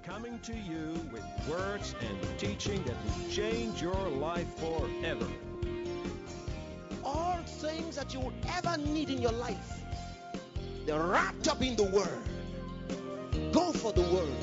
coming to you with words and teaching that will change your life forever. All things that you would ever need in your life, they're wrapped up in the Word. Go for the Word.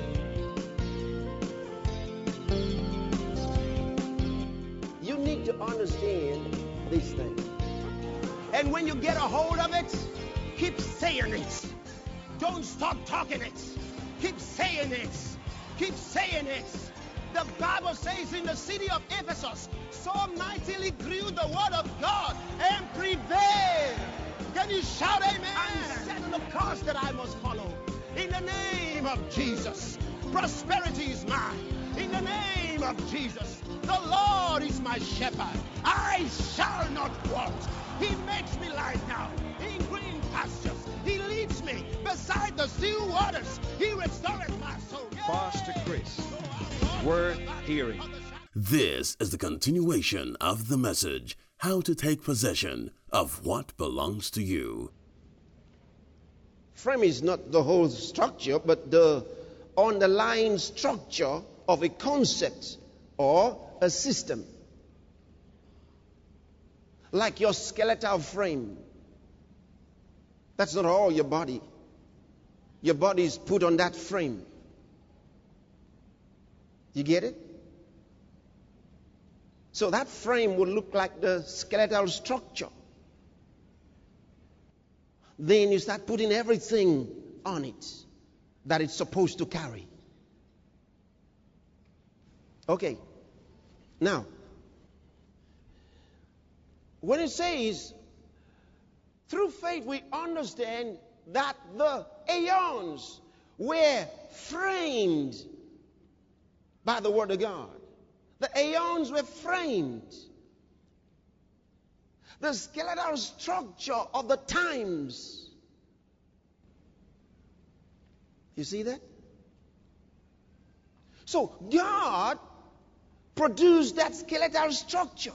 You need to understand these things. And when you get a hold of it, keep saying it. Don't stop talking it. Keep saying it. Keep saying it. The Bible says in the city of Ephesus, so mightily grew the word of God and prevailed. Can you shout amen? I'm setting the course that I must follow. In the name of Jesus, prosperity is mine. In the name of Jesus, the Lord is my shepherd. I shall not want. He makes me lie down in green pastures. He leads me beside the still waters. He restoreth my soul. Pastor Chris, worth hearing. This is the continuation of the message, How to Take Possession of What Belongs to You. Frame is not the whole structure, but the underlying structure of a concept or a system. Like your skeletal frame. That's not all your body. Your body is put on that frame. You get it? So that frame would look like the skeletal structure. Then you start putting everything on it that it's supposed to carry. Okay. Now, when it says, through faith we understand that the aeons were framed by the Word of God. The aeons were framed. The skeletal structure of the times. You see that? So God produced that skeletal structure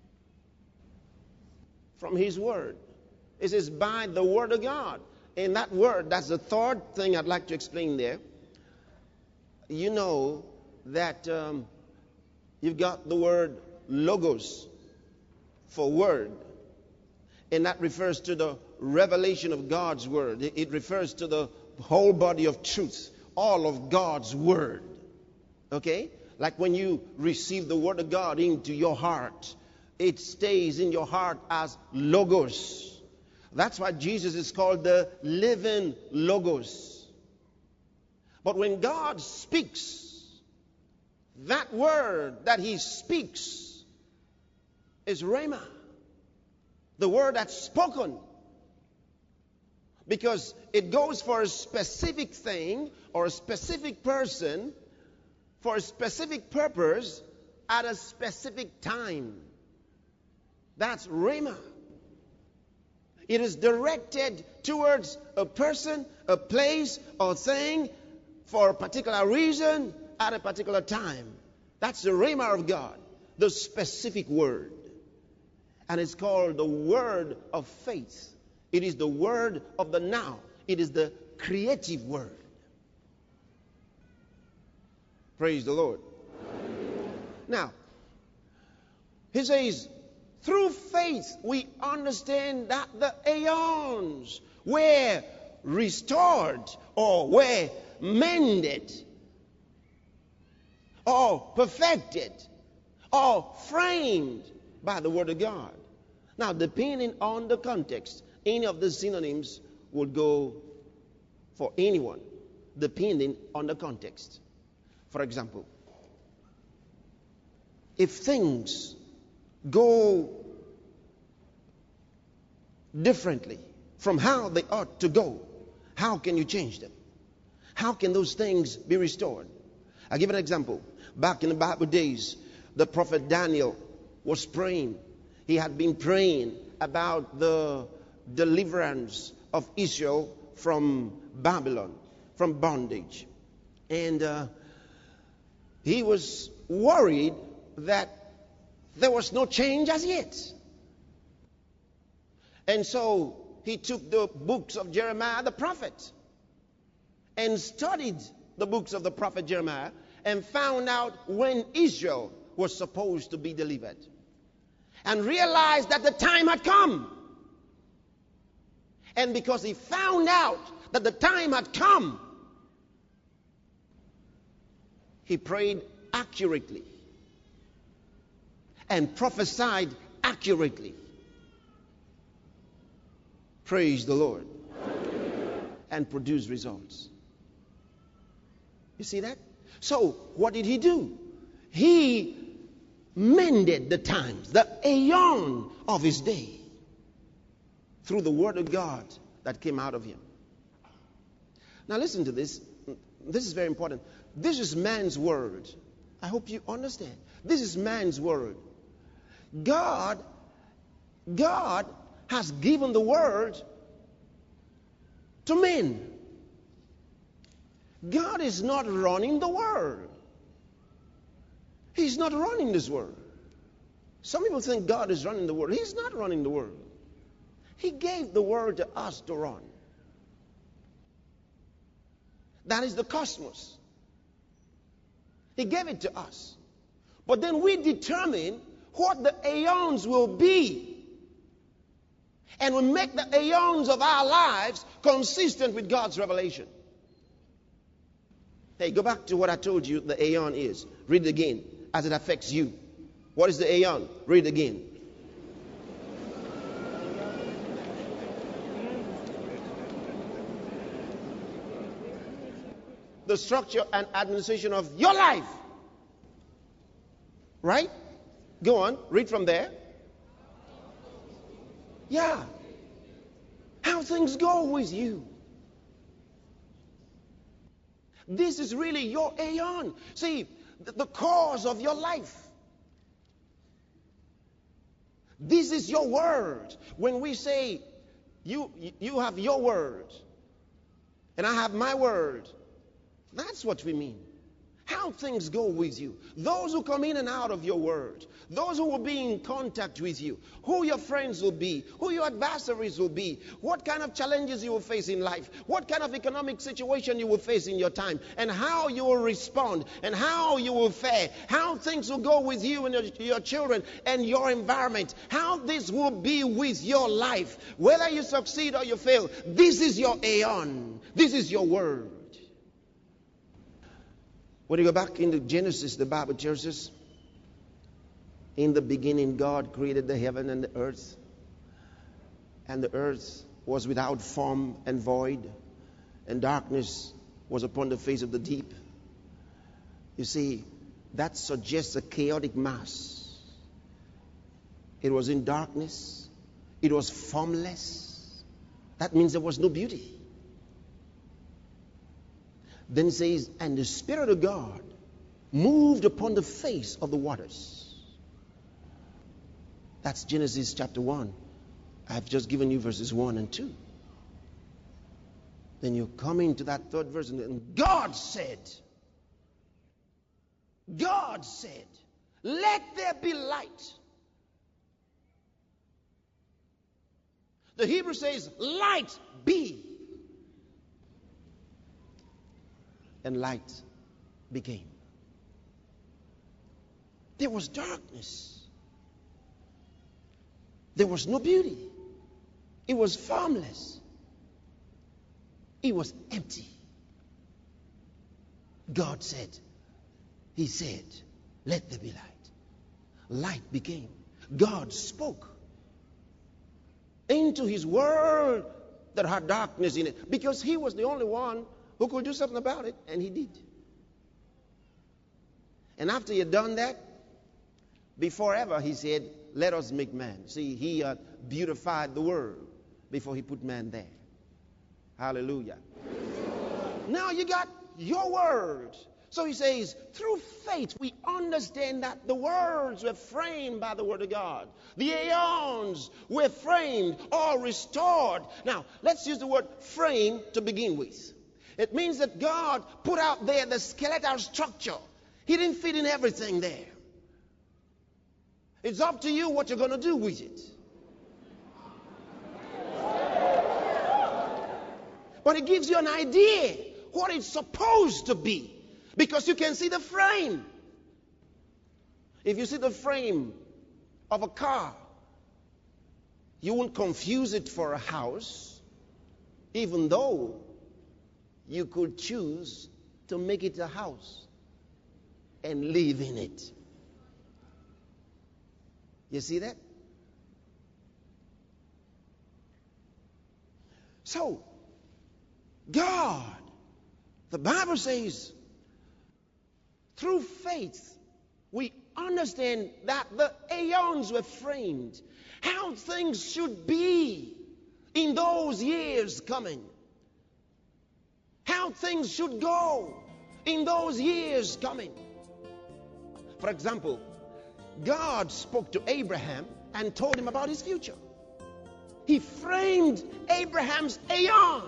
from His Word. It says by the Word of God. And that word, that's the third thing I'd like to explain there. You know that you've got the word logos for word. And that refers to the revelation of God's word. It refers to the whole body of truth, all of God's word. Okay? Like when you receive the word of God into your heart, it stays in your heart as logos. That's why Jesus is called the living logos. But when God speaks, that word that He speaks is rhema. The word that's spoken. Because it goes for a specific thing or a specific person for a specific purpose at a specific time. That's rhema. It is directed towards a person, a place, or thing for a particular reason at a particular time. That's the rhema of God, the specific word. And it's called the word of faith. It is the word of the now. It is the creative word. Praise the Lord. Now, He says, through faith, we understand that the aeons were restored or were mended or perfected or framed by the Word of God. Now, depending on the context, any of the synonyms would go for anyone, depending on the context. For example, if things go differently from how they ought to go, how can you change them? How can those things be restored? I'll give an example. Back in the Bible days, the prophet Daniel was praying. He had been praying about the deliverance of Israel from Babylon, from bondage. And he was worried that there was no change as yet. And so he took the books of Jeremiah the prophet and studied the books of the prophet Jeremiah and found out when Israel was supposed to be delivered, and realized that the time had come. And because he found out that the time had come, he prayed accurately and prophesied accurately. Praise the Lord. And produced results. You see that? So, what did he do? He mended the times, the aeon of his day, through the word of God that came out of him. Now listen to this. This is very important. This is man's word. I hope you understand. This is man's word. God has given the word to men. God is not running the world. He's not running this world. Some people think God is running the world. He's not running the world. He gave the world to us to run. That is the cosmos. He gave it to us. But then we determine what the aeons will be. And we make the aeons of our lives consistent with God's revelation. Hey, go back to what I told you the aeon is. Read it again as it affects you. What is the aeon? Read it again. The structure and administration of your life. Right? Go on. Read from there. Yeah. How things go with you. This is really your aeon. See, the cause of your life. This is your word. When we say, you have your word, and I have my word, that's what we mean. How things go with you. Those who come in and out of your word. Those who will be in contact with you. Who your friends will be. Who your adversaries will be. What kind of challenges you will face in life. What kind of economic situation you will face in your time. And how you will respond. And how you will fare. How things will go with you and your children and your environment. How this will be with your life. Whether you succeed or you fail. This is your aeon. This is your word. When you go back into Genesis, the Bible tells us, in the beginning God created the heaven and the earth. And the earth was without form and void. And darkness was upon the face of the deep. You see, that suggests a chaotic mass. It was in darkness. It was formless. That means there was no beauty. Then it says, and the Spirit of God moved upon the face of the waters. That's Genesis chapter 1. I've just given you verses 1 and 2. Then you come into that third verse, and God said, let there be light. The Hebrew says, light be. And light became. There was darkness. There was no beauty. It was formless. It was empty. God said, He said, let there be light. Light became. God spoke into His world that had darkness in it, because He was the only one who could do something about it, and He did. And after He had done that, before ever He said, let us make man. See, He beautified the world before He put man there. Hallelujah. Now you got your word. So He says, through faith we understand that the worlds were framed by the word of God. The aeons were framed or restored. Now, let's use the word frame to begin with. It means that God put out there the skeletal structure. He didn't fit in everything there. It's up to you what you're going to do with it. But it gives you an idea what it's supposed to be. Because you can see the frame. If you see the frame of a car, you won't confuse it for a house, even though you could choose to make it a house and live in it. You see that? So, God, the Bible says, through faith, we understand that the aeons were framed, how things should be in those years coming, how things should go in those years coming. For example, God spoke to Abraham and told him about his future. He framed Abraham's aeon.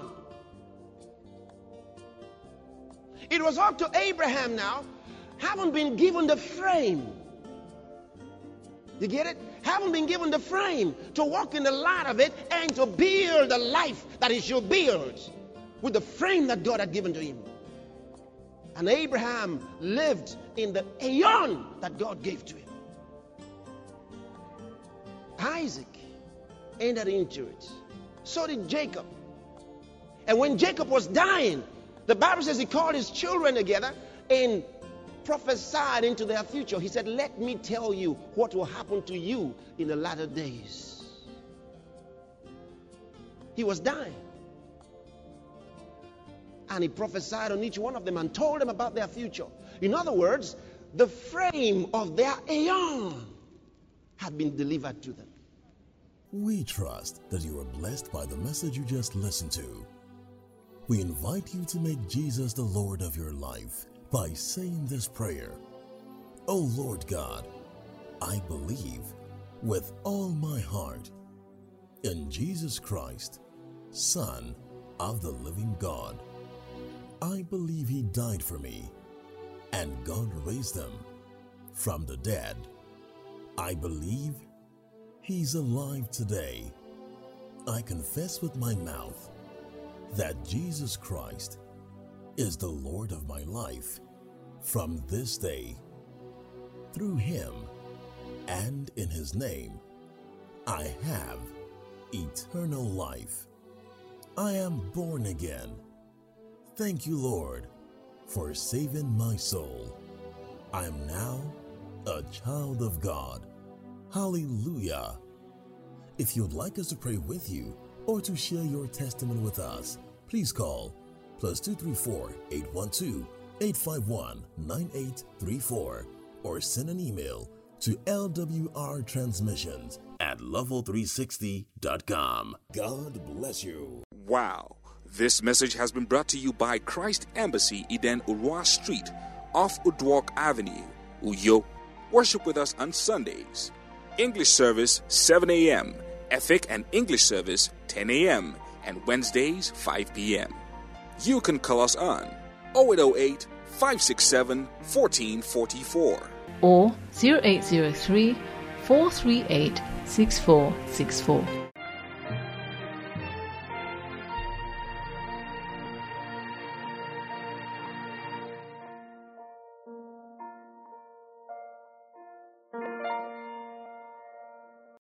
It was up to Abraham now, having been given the frame. You get it? Having been given the frame to walk in the light of it and to build the life that he should build with the frame that God had given to him. And Abraham lived in the aeon that God gave to him. Isaac entered into it. So did Jacob. And when Jacob was dying, the Bible says he called his children together and prophesied into their future. He said, let me tell you what will happen to you in the latter days. He was dying. And he prophesied on each one of them and told them about their future. In other words, the frame of their aeon had been delivered to them. We trust that you are blessed by the message you just listened to. We invite you to make Jesus the Lord of your life by saying this prayer. Oh Lord God, I believe with all my heart in Jesus Christ, Son of the living God. I believe He died for me and God raised Him from the dead. I believe He's alive today. I confess with my mouth that Jesus Christ is the Lord of my life from this day. Through Him and in His name, I have eternal life. I am born again. Thank you, Lord, for saving my soul. I am now a child of God. Hallelujah. If you'd like us to pray with you or to share your testimony with us, please call +234 812 851 9834 or send an email to lwrtransmissions@level360.com. God bless you. Wow. This message has been brought to you by Christ Embassy, Eden Urwa Street, off Udwalk Avenue, Uyo. Worship with us on Sundays. English service 7 a.m., Ethic and English service 10 a.m., and Wednesdays 5 p.m. You can call us on 0808 567 1444 or 0803 438 6464.